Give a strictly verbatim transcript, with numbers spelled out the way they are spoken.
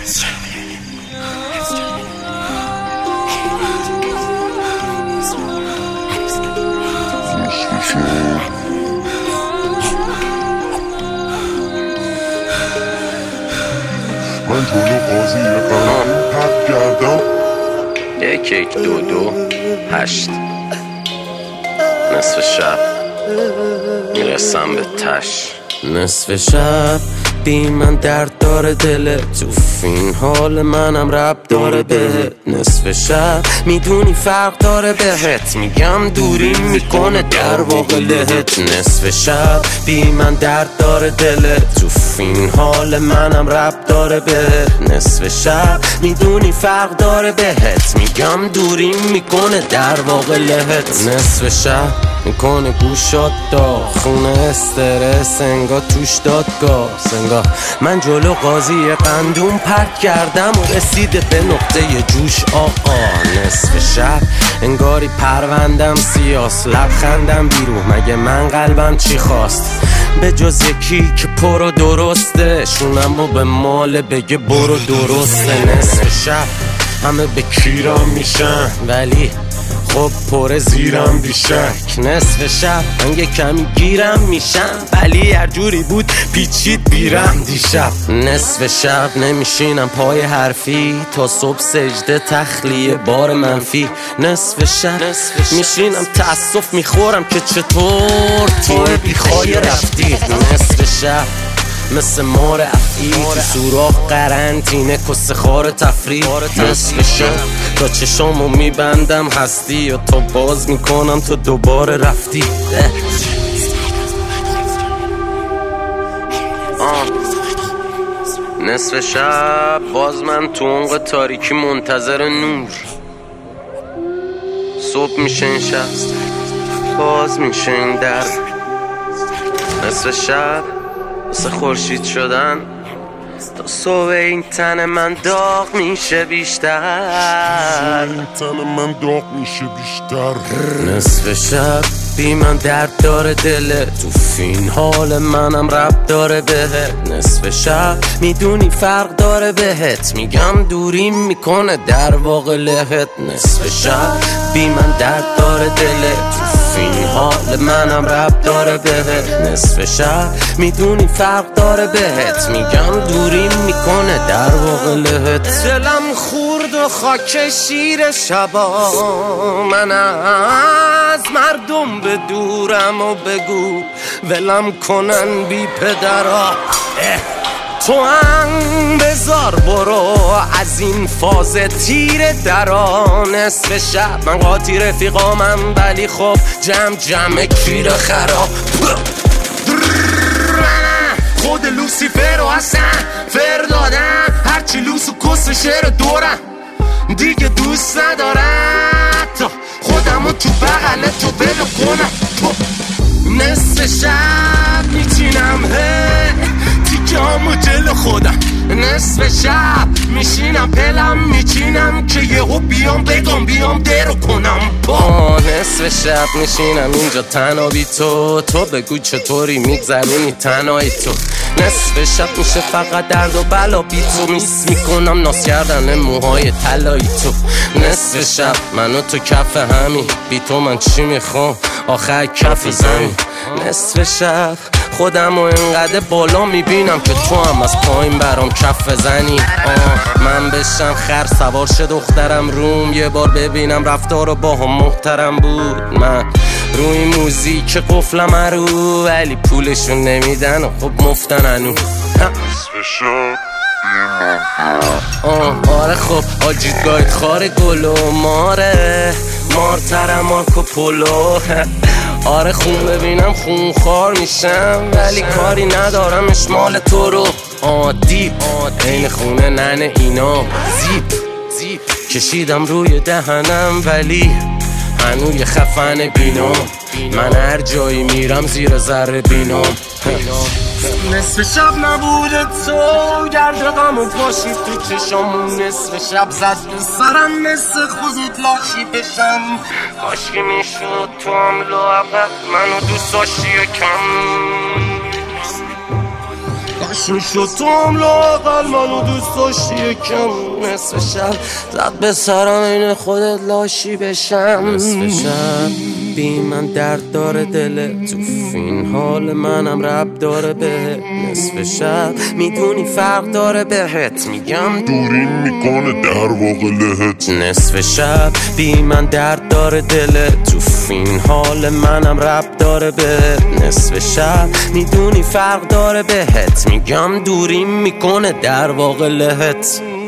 من جلو قاضی قرارم پرد کردم. یک یک دو دو هشت نصف شب میرسم به تش. نصف شب بی من درد داره دلت، تو این حال منم رب داره بهت. نصف شب میدونی فرق داره بهت، میگم دوری میکنه در واقع لهت. نصف شب بی من درد داره دلت، تو این حال منم رب داره بهت. نصف شب میدونی فرق داره بهت، میگم دوری میکنه در واقع لهت. نصف شب میکنه گوشات داغ، خونه استرس انگار توش دادگاه. انگار من جلو قاضی قندون پرد کردم و رسیده به نقطه جوش آقا. نصف شب انگاری پروندم سیاس، لبخندم بیرون مگه من قلبم چی خواست؟ به جز یکی که پر و درسته، شونم و به مال بگه برو درسته. نصف شب همه به کیرام میشن ولی خب پر زیرم بیشک. نصف شب من یه کمی گیرم میشم ولی هر جوری بود پیچید بیرم دیشب. نصف شب نمیشینم پای حرفی تا صبح سجده تخلیه بار منفی. نصف شب میشینم تأسف میخورم که چطور تیم بیخوای رفتی. نصف شب مثل مار افعی تو سوراخ قرنطینه کس خار تفریح. نصف شب تا چشامو میبندم هستی و تا باز میکنم تو دوباره رفتی. آه. نصف شب باز من تو عمق تاریکی منتظر نور. صبح میشه این شب باز میشه این در. نصف شب واسه خورشید شدن تا صبح این تن من داغ میشه بیشتر. این تن من داغ میشه بیشتر. نصف شب بی من درد داره دلت، تو این حال منم رب داره بهت. نصف شب میدونی فرق داره بهت، میگم دوری میکنه در واقع لهت. نصف شب بی من درد داره دلت، تو این حال منم رب داره بهت. نصف شب میدونی فرق داره بهت، میگم دوری میکنه در واقع لهت. دلم خورد و خاک شیر شبا، من از مردم به دورم و بگو ولم کنن بی پدرا. تو هم بذار برو از این فاز تیر درا. نصف شب من قاطی رفیقامم ولی خب جمع جمع کیر خراب. خود لوسیفر رو اصلا فر دادم، هرچی لوس و کس شعر دورم دیگه دوست ندارم تا خودم رو تو بغل تو بلو کنم. نصف شب میچینم هی تیکه‌هامو جلو خودم. نصف شب میشینم پلم میچینم که یهو بیام بگم بیام درو کنم با. نصف شب میشینم اینجا تنها بی تو، تو بگو چطوری میگذرونی تنهایی تو. نصف شب میشه فقط درد و بلا بی تو، میس میکنم ناس کردن موهای طلایی تو. نصف شب منو تو کف همین، بی تو من چی میخوام آخر کف زمین. نصف شب خودم و اینقدر بالا میبینم که تو هم از پایین برام کف بزنی. آه من بشم خر سوار شه دخترم روم، یه بار ببینم رفتار با هم محترم بود. من روی موزیک قفلم رو ولی پولشون نمیدن و خب مفتن انو. آه آره خب آجید گاید خار گلو ماره مارترم مارکو پولو. آره خون ببینم خون خار میشم ولی کاری ندارم اشمال تو رو. عادی این خونه ننه اینا زیب زیب کشیدم روی دهنم ولی هنوی خفن بینام. من هر جایی میرم زیر ذره بینام. نصف شب نبوده تو گرد غمو پاشید تو چشامون. نصف شب زد به سرم مثل خودت لاشی بشم. کاشکی میشد تو هم لااقل منو دوست داشتی کم. خوش میشد تو هم لااقل منو دوست داشتی یکم. نصف شب زد به سرم این خودت لاشی بشم. نصف شب بی من درد داره دلت، تو این حال منم رب داره بهت. نصف شب میدونی فرق داره بهت، میگم دوریم میکنه در واقع لهت. نصف شب بی من درد داره دلت، تو این حال منم رب داره بهت. نصف شب میدونی فرق داره بهت، میگم دوریم میکنه در واقع لهت.